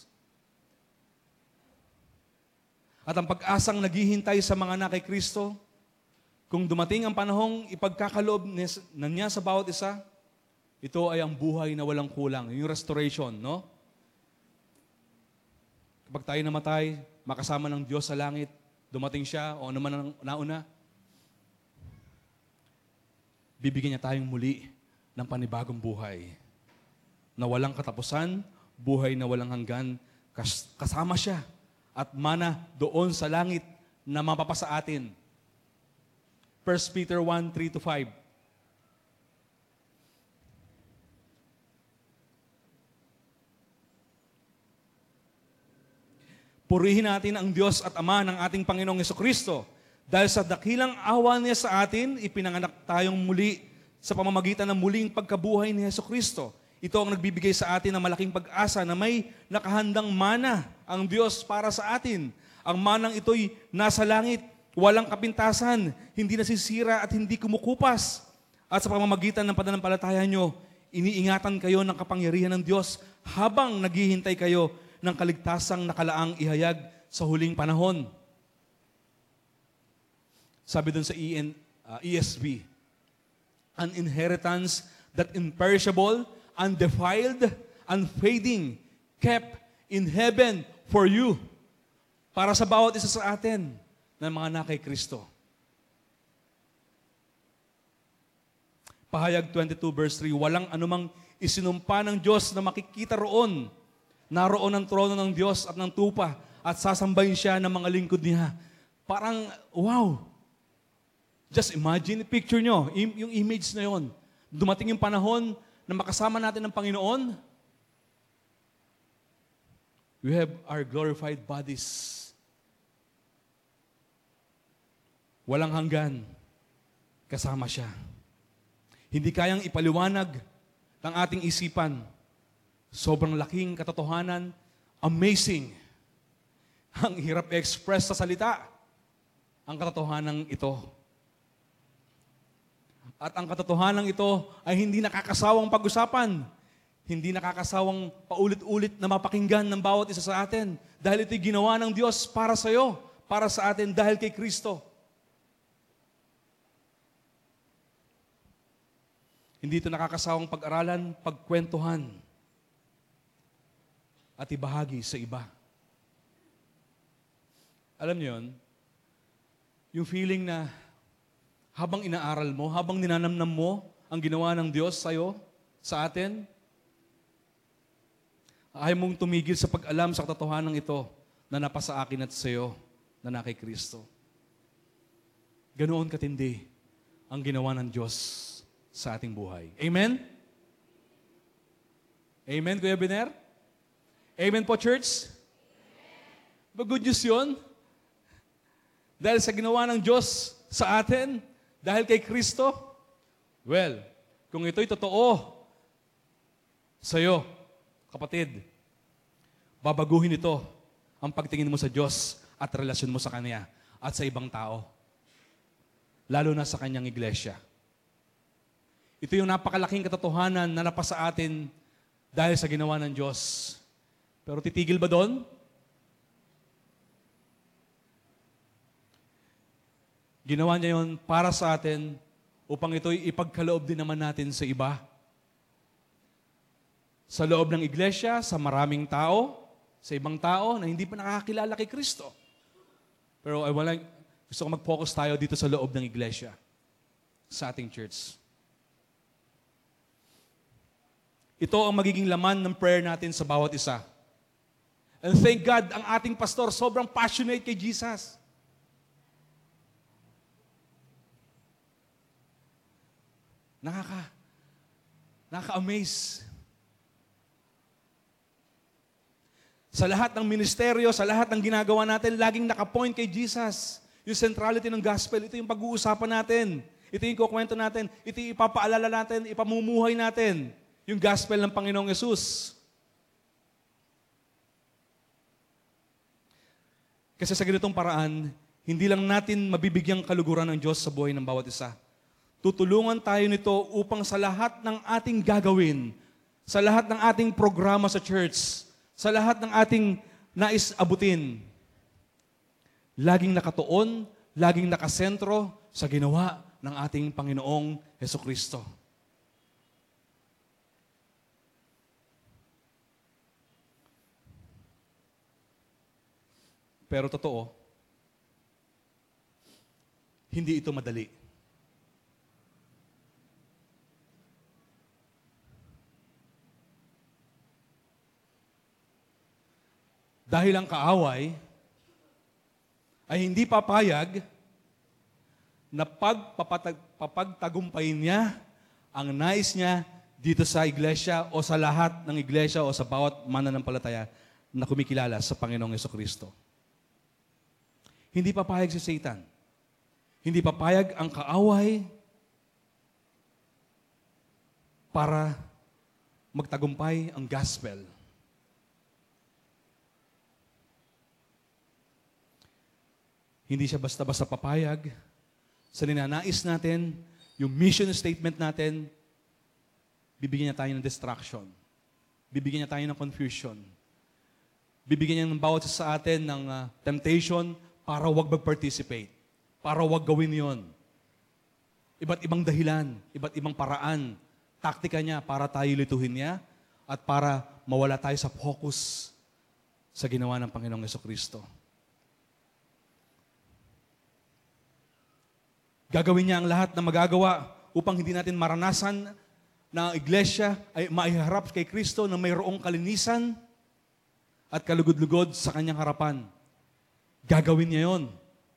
At ang pag-asang naghihintay sa mga anak kay Kristo, kung dumating ang panahong ipagkakaloob niya sa bawat isa, ito ay ang buhay na walang kulang, yung restoration, no? Kapag tayo namatay, makasama ng Diyos sa langit, dumating siya o naman ang nauna, bibigyan niya tayong muli ng panibagong buhay na walang katapusan, buhay na walang hanggan, kasama siya at mana doon sa langit na mapapasa atin. 1 Peter 1, 3-5. Purihin natin ang Diyos at Ama ng ating Panginoong Jesucristo. Dahil sa dakilang awa niya sa atin, ipinanganak tayong muli sa pamamagitan ng muling pagkabuhay ni Jesucristo. Ito ang nagbibigay sa atin ng malaking pag-asa na may nakahandang mana ang Diyos para sa atin. Ang manang ito'y nasa langit, walang kapintasan, hindi nasisira at hindi kumukupas. At sa pamamagitan ng pananampalataya nyo, iniingatan kayo ng kapangyarihan ng Diyos habang naghihintay kayo ng kaligtasang nakalaang ihayag sa huling panahon. Sabi dun sa ESV, an inheritance that imperishable, undefiled, unfading, kept in heaven for you. Para sa bawat isa sa atin ng mga anak kay Kristo. Pahayag 22 verse 3, walang anumang isinumpa ng Diyos na makikita roon. Naroon ang trono ng Diyos at ng tupa at sasambahin siya ng mga lingkod niya. Parang, wow! Just imagine, picture nyo, yung image na yon. Dumating yung panahon na makasama natin ng Panginoon. We have our glorified bodies. Walang hanggan, kasama siya. Hindi kayang ipaliwanag ng ating isipan. Sobrang laking katotohanan, amazing. Ang hirap i-express sa salita, ang katotohanan ito. At ang katotohanan ito ay hindi nakakasawang pag-usapan. Hindi nakakasawang paulit-ulit na mapakinggan ng bawat isa sa atin. Dahil ito'y ginawa ng Diyos para sa iyo, para sa atin, dahil kay Kristo. Hindi ito nakakasawang pag-aralan, pagkwentuhan, at ibahagi sa iba. Alam niyo yun, yung feeling na habang inaaral mo, habang ninanamnam mo ang ginawa ng Diyos sa'yo, sa atin, ayaw mong tumigil sa pag-alam sa katotohanan ito na napasa akin at sa'yo na na kay Kristo. Ganoon katindi ang ginawa ng Diyos sa ating buhay. Amen? Amen, Kuya Biner? Amen po, church? Ba good news yun? Dahil sa ginawa ng Diyos sa atin, dahil kay Kristo, well, kung ito'y totoo sa'yo, kapatid, babaguhin ito ang pagtingin mo sa Diyos at relasyon mo sa Kanya at sa ibang tao. Lalo na sa Kanyang iglesia. Ito yung napakalaking katotohanan na napasa atin dahil sa ginawa ng Diyos. Pero titigil ba doon? Ginawa niya yon para sa atin upang ito'y ipagkaloob din naman natin sa iba. Sa loob ng iglesia, sa maraming tao, sa ibang tao na hindi pa nakakakilala kay Kristo. Pero gusto ko mag-focus tayo dito sa loob ng iglesia, sa ating church. Ito ang magiging laman ng prayer natin sa bawat isa. And thank God, ang ating pastor sobrang passionate kay Jesus. Nakaka-amaze. Sa lahat ng ministeryo, sa lahat ng ginagawa natin, laging nakapoint kay Jesus. Yung centrality ng gospel, ito yung pag-uusapan natin. Ito yung kukwento natin. Ito yung ipapaalala natin, ipamumuhay natin. Yung gospel ng Panginoong Yesus. Kasi sa ganitong paraan, hindi lang natin mabibigyang kaluguran ng Diyos sa buhay ng bawat isa. Tutulungan tayo nito upang sa lahat ng ating gagawin, sa lahat ng ating programa sa church, sa lahat ng ating nais abutin, laging nakatuon, laging nakasentro sa ginawa ng ating Panginoong Hesukristo. Pero totoo, hindi ito madali. Dahil ang kaaway ay hindi papayag na papagtagumpayin niya ang nais niya dito sa iglesia o sa lahat ng iglesia o sa bawat mananampalataya na kumikilala sa Panginoong Hesukristo. Hindi papayag si Satan. Hindi papayag ang kaaway para magtagumpay ang gospel. Hindi siya basta-basta papayag sa ninanais natin, yung mission statement natin, bibigyan niya tayo ng distraction. Bibigyan niya tayo ng confusion. Bibigyan niya ng bawat sa atin ng temptation para wag mag-participate. Para wag gawin yon. Iba't ibang dahilan, iba't ibang paraan, taktika niya para tayo lituhin niya at para mawala tayo sa focus sa ginawa ng Panginoong Hesukristo. Gagawin niya ang lahat na magagawa upang hindi natin maranasan na ang iglesia ay maiharap kay Kristo na mayroong kalinisan at kalugod-lugod sa kanyang harapan. Gagawin niya yon.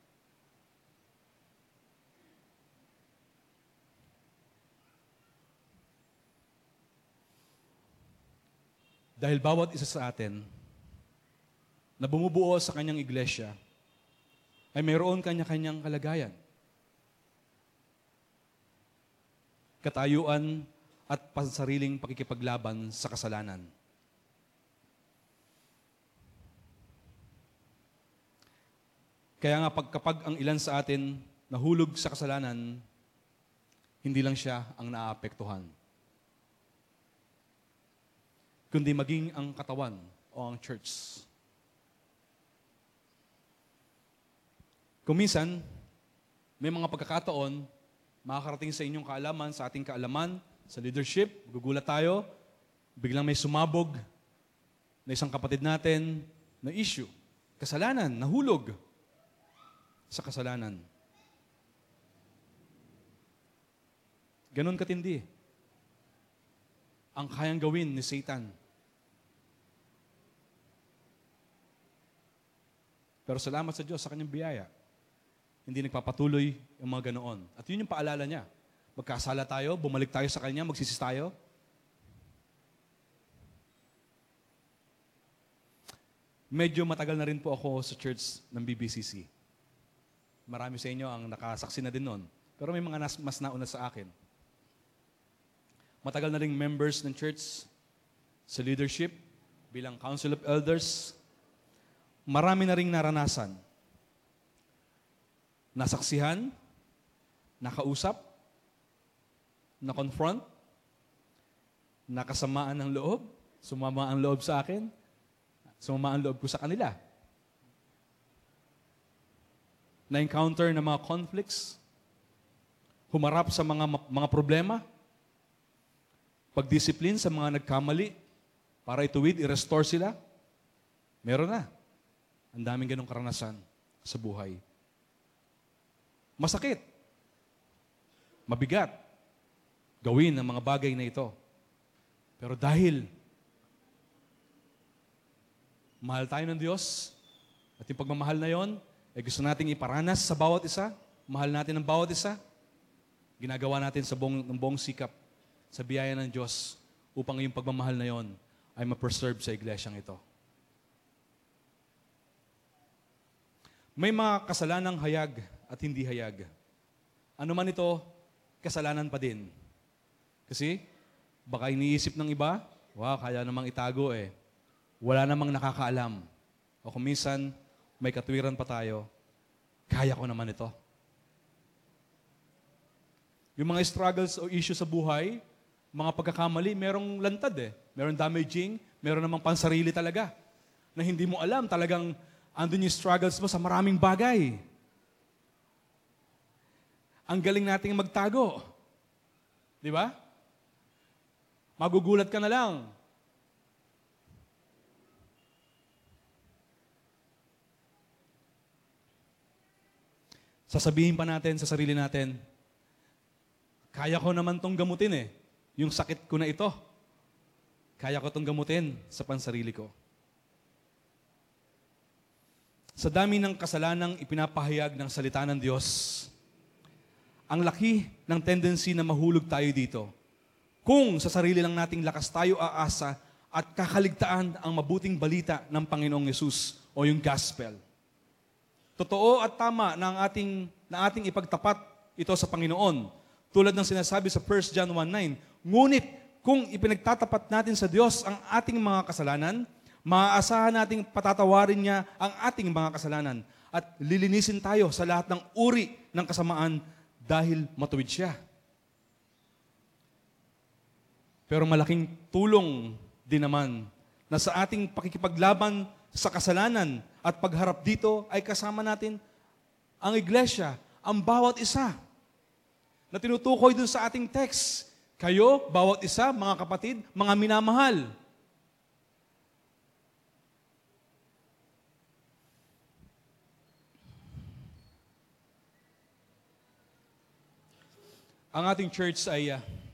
Dahil bawat isa sa atin na bumubuo sa kanyang iglesia ay mayroon kanya-kanyang kalagayan. Katayuan at pansariling pakikipaglaban sa kasalanan. Kaya nga kapag ang ilan sa atin nahulog sa kasalanan, hindi lang siya ang naaapektuhan, kundi maging ang katawan o ang church. Kung minsan, may mga pagkakataon, makakarating sa inyong kaalaman, sa ating kaalaman, sa leadership, gugulat tayo, biglang may sumabog na isang kapatid natin na issue. Kasalanan, nahulog sa kasalanan. Ganon katindi ang kayang gawin ni Satan. Pero salamat sa Diyos sa kanyang biyaya. Hindi nagpapatuloy yung mga ganoon. At yun yung paalala niya. Magkasala tayo, bumalik tayo sa Kanya, magsisis tayo. Medyo matagal na rin po ako sa church ng BBCC. Marami sa inyo ang nakasaksi na din noon. Pero may mga mas nauna sa akin. Matagal na rin members ng church sa leadership, bilang Council of Elders. Marami na rin naranasan. Nasaksihan, nakausap, na-confront, nakasamaan ng loob, sumama ang loob sa akin, sumama ang loob ko sa kanila. Na-encounter na mga conflicts, humarap sa mga problema, pagdisiplin sa mga nagkamali, para ituwid, i-restore sila. Meron na. Ang daming ganong karanasan sa buhay. Masakit. Mabigat. Gawin ang mga bagay na ito. Pero dahil mahal tayo ng Diyos, at yung pagmamahal na yon, gusto nating iparanas sa bawat isa, mahal natin ang bawat isa, ginagawa natin sa buong sikap, sa biyaya ng Diyos, upang yung pagmamahal na yon ay ma-preserve sa iglesyang ito. May mga kasalanang hayag at hindi hayag. Ano man ito, kasalanan pa din. Kasi, baka iniisip ng iba, wow, kaya namang itago eh. Wala namang nakakaalam. O kung minsan, may katwiran pa tayo, kaya ko naman ito. Yung mga struggles o issues sa buhay, mga pagkakamali, merong lantad eh. Merong damaging, meron namang pansarili talaga. Na hindi mo alam, talagang andun yung struggles mo sa maraming bagay. Ang galing nating magtago. Di ba? Magugulat ka na lang. Sasabihin pa natin sa sarili natin, kaya ko naman tong gamutin eh. Yung sakit ko na ito. Kaya ko tong gamutin sa pansarili ko. Sa dami ng kasalanang ipinapahayag ng salita ng Diyos, ang laki ng tendency na mahulog tayo dito. Kung sa sarili lang nating lakas tayo aasa at kakaligtaan ang mabuting balita ng Panginoong Yesus o yung gospel. Totoo at tama na ating ipagtapat ito sa Panginoon. Tulad ng sinasabi sa 1 John 1:9. Ngunit kung ipinagtatapat natin sa Diyos ang ating mga kasalanan, maaasahan nating patatawarin niya ang ating mga kasalanan at lilinisin tayo sa lahat ng uri ng kasamaan dahil matuwid siya. Pero malaking tulong din naman na sa ating pakikipaglaban sa kasalanan at pagharap dito ay kasama natin ang iglesia, ang bawat isa. Na tinutukoy dun sa ating text. Kayo, bawat isa, mga kapatid, mga minamahal. Ang ating church ay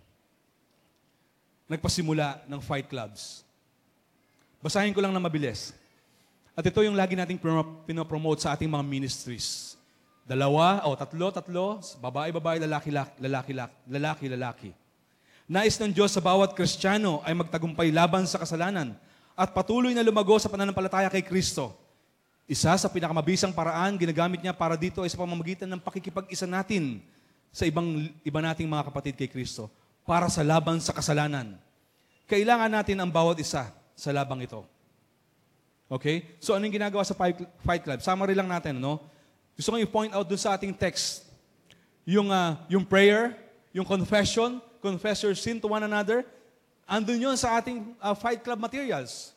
nagpasimula ng fight clubs. Basahin ko lang na mabilis. At ito yung lagi nating pinopromote sa ating mga ministries. 2 o 3, babae, lalaki. Nais ng Diyos sa bawat Kristiyano ay magtagumpay laban sa kasalanan at patuloy na lumago sa pananampalataya kay Kristo. Isa sa pinakamabisang paraan ginagamit niya para dito ay sa pamamagitan ng pakikipag-isa natin sa iba nating mga kapatid kay Kristo para sa laban sa kasalanan. Kailangan natin ang bawat isa sa labang ito. Okay? So, anong ginagawa sa Fight Club? Summary lang natin, no? Gusto ko i-point out dun sa ating text. Yung prayer, yung confession, confess your sin to one another, andun yun sa ating Fight Club materials.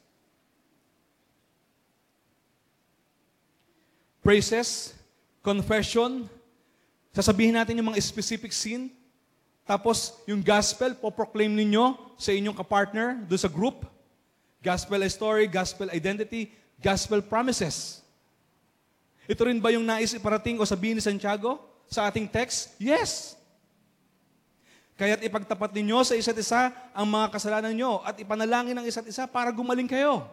Praises, confession, sasabihin natin yung mga specific sin, tapos yung gospel, poproclaim ninyo sa inyong kapartner doon sa group. Gospel story, gospel identity, gospel promises. Ito rin ba yung nais iparating o sabihin ni Santiago sa ating text? Yes. Kaya't ipagtapat ninyo sa isa't isa ang mga kasalanan nyo at ipanalangin ang isa't isa para gumaling kayo.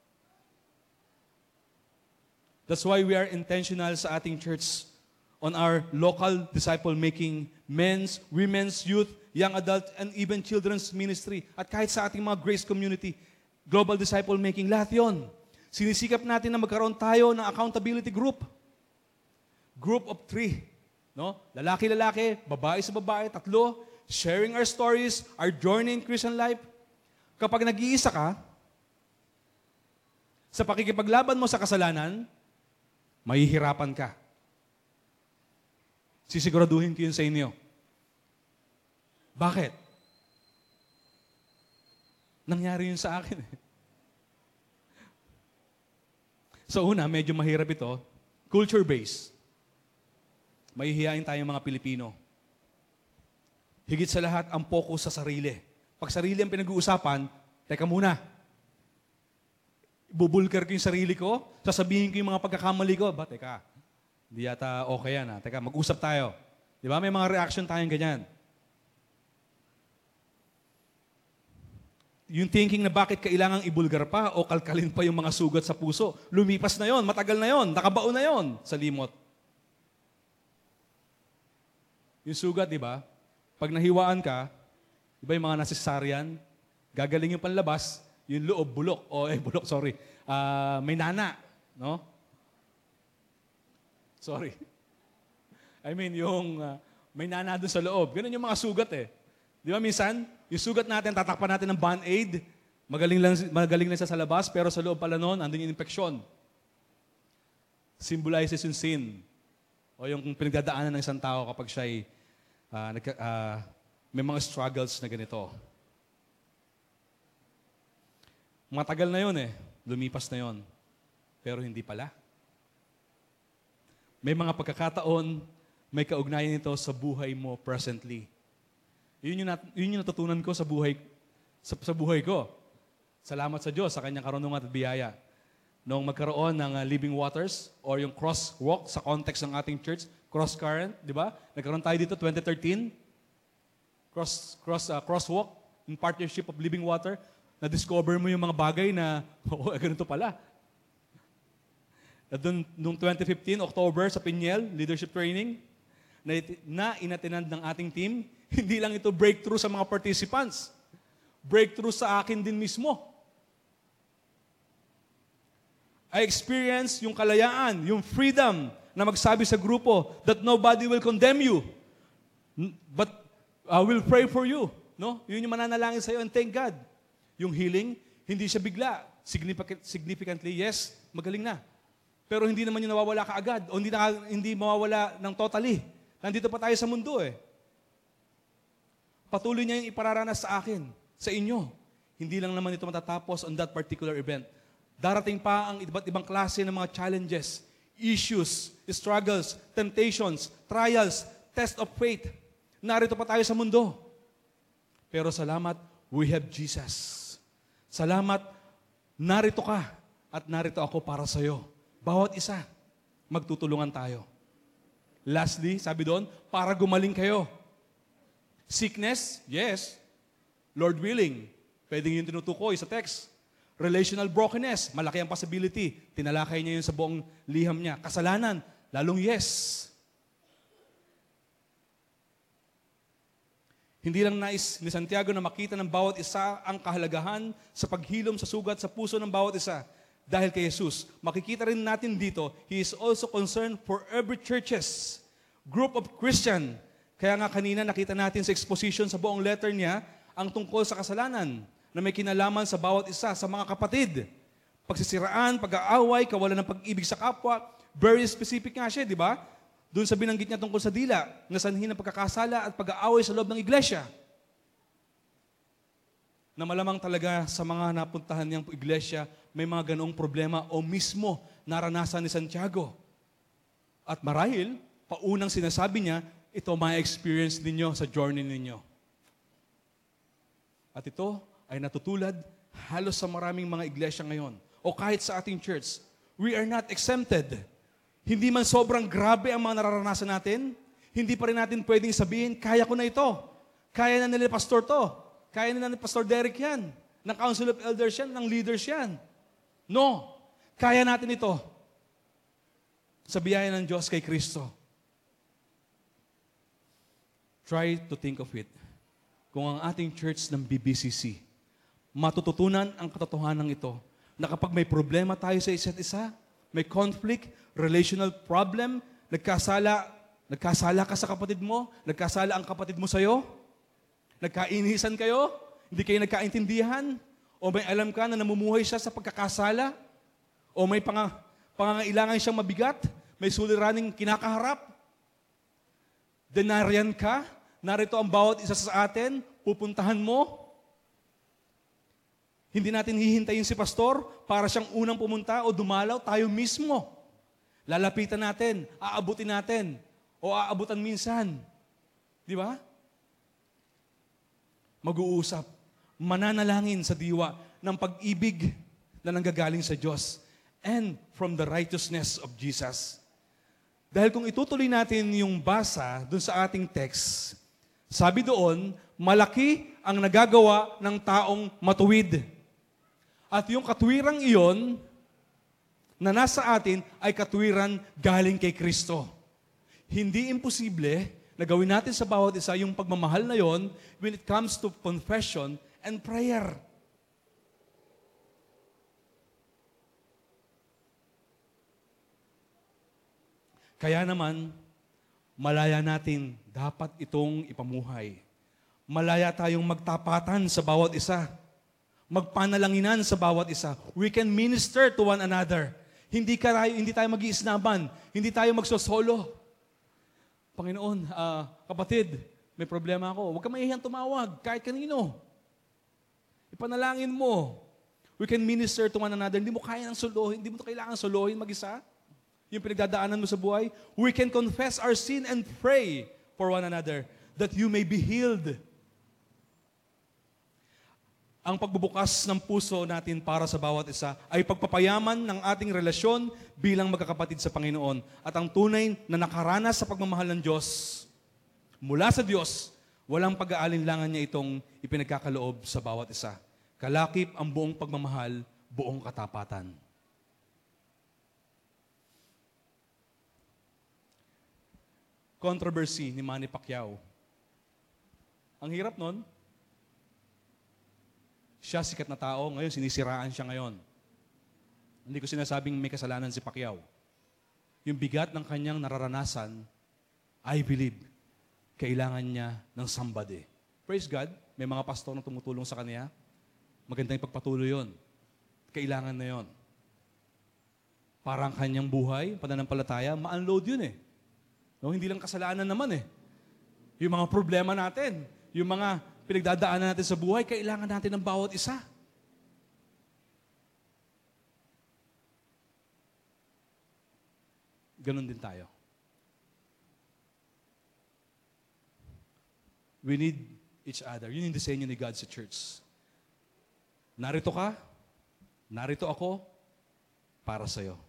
That's why we are intentional sa ating church on our local disciple-making men's, women's, youth, young adult, and even children's ministry. At kahit sa ating mga grace community, global disciple-making, lahat yon. Sinisikap natin na magkaroon tayo ng accountability group. Group of 3. No? Lalaki-lalaki, babae sa babae, 3. Sharing our stories, our journey in Christian life. Kapag nag-iisa ka, sa pakikipaglaban mo sa kasalanan, mahihirapan ka. Sisiguraduhin ko yun sa inyo. Bakit? Nangyari yun sa akin. So una, medyo mahirap ito. Culture-based. Mahihiyain tayong mga Pilipino. Higit sa lahat, ang focus sa sarili. Pag sarili ang pinag-uusapan, teka muna. Bubulgar ko yung sarili ko, sasabihin ko yung mga pagkakamali ko, ba, teka, hindi yata okay yan. Teka, mag-usap tayo. Di ba? May mga reaction tayong ganyan. Yung thinking na bakit kailangang ibulgar pa o kalkalin pa yung mga sugat sa puso, lumipas na yon, matagal na yon, nakabaon na yon sa limot. Yung sugat, di ba? Pag nahiwaan ka, di ba yung mga nasesaryan, gagaling yung panlabas, yung loob, bulok. Bulok, sorry. May nana, no? Sorry. I mean, yung may nana doon sa loob. Ganun yung mga sugat eh. Di ba minsan, yung sugat natin, tatakpan natin ng Band-Aid, magaling lang siya sa labas, pero sa loob pala noon, andun yung infeksyon. Symbolizes yung sin. O yung pinagdadaanan ng isang tao kapag siya'y may mga struggles na ganito. Matagal na yun eh. Lumipas na yun. Pero hindi pala. May mga pagkakataon, may kaugnayan nito sa buhay mo presently. Yun yung natutunan ko sa buhay ko. Salamat sa Diyos sa kanyang karunungan at biyaya. Noong magkaroon ng living waters or yung crosswalk sa context ng ating church, cross current, di ba? Nagkaroon tayo dito 2013. Crosswalk in partnership of Living Water. Na-discover mo yung mga bagay na, ganito pala. Noong 2015, October, sa Pinyel, leadership training, na inatinan ng ating team, hindi lang ito breakthrough sa mga participants. Breakthrough sa akin din mismo. I experience yung kalayaan, yung freedom na magsabi sa grupo that nobody will condemn you, but I will pray for you. No? Yun yung mananalangin sa iyo, and thank God. Yung healing, hindi siya bigla. Significantly, yes, magaling na. Pero hindi naman yung nawawala kaagad o hindi mawawala ng totally. Nandito pa tayo sa mundo eh. Patuloy niya yung ipararanas sa akin, sa inyo. Hindi lang naman ito matatapos on that particular event. Darating pa ang iba't ibang klase ng mga challenges, issues, struggles, temptations, trials, test of faith. Narito pa tayo sa mundo. Pero salamat, we have Jesus. Salamat, narito ka at narito ako para sa iyo. Bawat isa, magtutulungan tayo. Lastly, sabi doon, para gumaling kayo. Sickness, yes. Lord willing, pwedeng yung tinutukoy sa text. Relational brokenness, malaki ang possibility. Tinalakay niya yun sa buong liham niya. Kasalanan, lalong yes. Hindi lang nais ni Santiago na makita ng bawat isa ang kahalagahan sa paghilom sa sugat sa puso ng bawat isa. Dahil kay Jesus, makikita rin natin dito, He is also concerned for every churches, group of Christian. Kaya nga kanina nakita natin sa exposition sa buong letter niya, ang tungkol sa kasalanan na may kinalaman sa bawat isa, sa mga kapatid. Pagsisiraan, pag-aaway, kawalan ng pag-ibig sa kapwa, very specific nga siya, di ba? Doon sa binanggit niya tungkol sa dila, na sanhin ng pagkakasala at pag-aaway sa loob ng iglesia. Na malamang talaga sa mga napuntahan niyang iglesia, may mga ganoong problema o mismo naranasan ni Santiago. At marahil, paunang sinasabi niya, ito may experience ninyo sa journey ninyo. At ito ay natutulad halos sa maraming mga iglesia ngayon o kahit sa ating church. We are not exempted. Hindi man sobrang grabe ang mga nararanasan natin, hindi pa rin natin pwedeng sabihin, kaya ko na ito. Kaya na nila pastor to. Kaya na ni Pastor Derek yan. Ng Council of Elders yan, ng leaders yan. No. Kaya natin ito. Sa biyaya ng Diyos kay Kristo. Try to think of it. Kung ang ating church ng BBCC, matututunan ang katotohanan ito, na kapag may problema tayo sa isa't isa, may conflict, relational problem, nagkasala ka sa kapatid mo, nagkasala ang kapatid mo sa'yo, nagkainisan kayo, hindi kayo nagkaintindihan, o may alam ka na namumuhay siya sa pagkakasala, o may pangangailangan siyang mabigat, may suliraning kinakaharap, denaryan ka, narito ang bawat isa sa atin, pupuntahan mo. Hindi natin hihintayin si pastor para siyang unang pumunta o dumalaw, tayo mismo. Lalapitan natin, aabutin natin, o aabutan minsan. Di ba? Mag-uusap, mananalangin sa diwa ng pag-ibig na nanggagaling sa Diyos and from the righteousness of Jesus. Dahil kung itutuloy natin yung basa dun sa ating text, sabi doon, malaki ang nagagawa ng taong matuwid. At yung katwirang iyon na nasa atin ay katwiran galing kay Kristo. Hindi imposible na gawin natin sa bawat isa yung pagmamahal na yon when it comes to confession and prayer. Kaya naman, malaya natin dapat itong ipamuhay. Malaya tayong magtapatan sa bawat isa. Magpanalanginan sa bawat isa. We can minister to one another. Hindi tayo mag-iisnaban. Hindi tayo magsosolo. Panginoon, kapatid, may problema ako. Huwag ka mahihiyang tumawag kahit kanino. Ipanalangin mo. We can minister to one another. Hindi mo kailangan solohin mag-isa. Yung pinagdadaanan mo sa buhay. We can confess our sin and pray for one another that you may be healed. Ang pagbubukas ng puso natin para sa bawat isa ay pagpapayaman ng ating relasyon bilang magkakapatid sa Panginoon. At ang tunay na nakaranas sa pagmamahal ng Diyos, mula sa Diyos, walang pag-aalinlangan niya itong ipinagkakaloob sa bawat isa. Kalakip ang buong pagmamahal, buong katapatan. Controversy ni Manny Pacquiao. Ang hirap nun, siya sikat na tao, ngayon sinisiraan siya ngayon. Hindi ko sinasabing may kasalanan si Pacquiao. Yung bigat ng kanyang nararanasan, I believe, kailangan niya ng somebody. Praise God, may mga pastor na tumutulong sa kanya. Magandang ipagpatuloy yun. Kailangan na yun. Parang kanyang buhay, pananampalataya, ma-unload yun eh. No, hindi lang kasalanan naman eh. Yung mga problema natin, yung mga pinagdadaanan natin sa buhay, kailangan natin ng bawat isa. Ganon din tayo. We need each other. Yun yung disenyo ni God sa church. Narito ka, narito ako, para sa'yo.